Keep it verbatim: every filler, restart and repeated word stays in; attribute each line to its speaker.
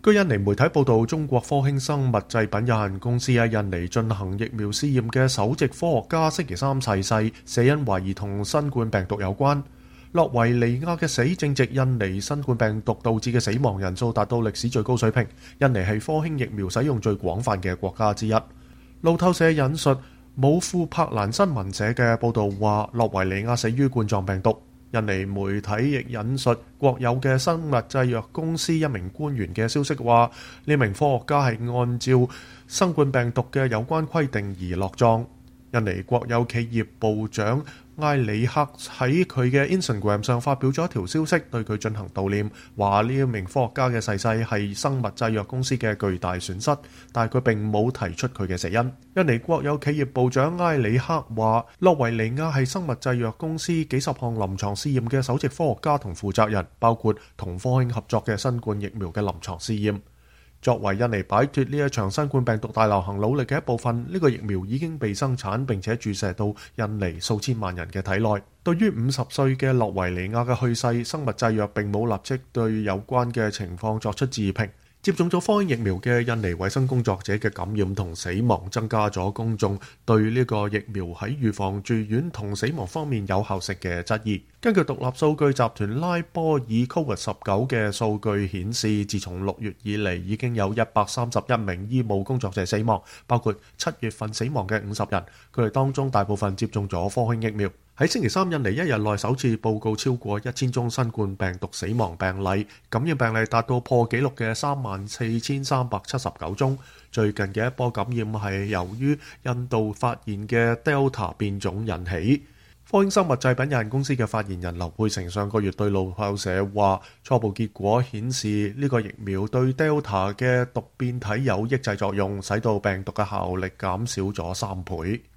Speaker 1: 據印尼媒體報道，中國科興生物製品有限公司喺印尼進行疫苗試驗嘅首席科學家星期三逝世，死因懷疑同新冠病毒有關。洛維尼亞嘅死正值印尼新冠病毒導致嘅死亡人數達到歷史最高水平，印尼係科興疫苗使用最廣泛嘅國家之一。路透社引述姆庫柏蘭新聞社嘅報導話，洛維尼亞死於冠狀病毒。印尼媒體亦引述國有嘅生物製藥公司一名官員嘅消息話，呢名科學家係按照新冠病毒嘅有關規定而落葬。印尼國有企業部長埃里克喺佢嘅 Instagram 上發表咗一條消息，對佢進行悼念，話呢一名科學家嘅逝世係生物製藥公司嘅巨大損失，但係佢並冇提出佢嘅死因。印尼國有企業部長埃里克話，洛維尼亞係生物製藥公司幾十項臨床試驗嘅首席科學家同負責人，包括同科興合作嘅新冠疫苗嘅臨床試驗。作為印尼擺脫呢一場新冠病毒大流行努力嘅一部分，呢個疫苗已經被生產並且注射到印尼數千萬人嘅體內。對於五十歲嘅洛維尼亞嘅去世，生物製藥並冇立即對有關嘅情況作出置評。接種咗科興疫苗嘅印尼衛生工作者嘅感染同死亡，增加咗公眾對呢個疫苗喺預防住院同死亡方面有效性嘅質疑。根據獨立數據集團拉波爾 Covid 十九嘅數據顯示，自從六月以嚟已經有一百三十一名醫務工作者死亡，包括七月份死亡嘅五十人，佢哋當中大部分接種咗科興疫苗。喺星期三，印尼一日內首次報告超過一千宗新冠病毒死亡病例，感染病例達到破紀錄嘅三萬四千三百七十九宗。最近嘅一波感染係由於印度發現嘅 Delta 變種引起。科興生物製品有限公司嘅發言人劉佩成上個月對路透社話，初步結果顯示呢個疫苗對 Delta 嘅突變體有抑制作用，使到病毒嘅效力減少咗三倍。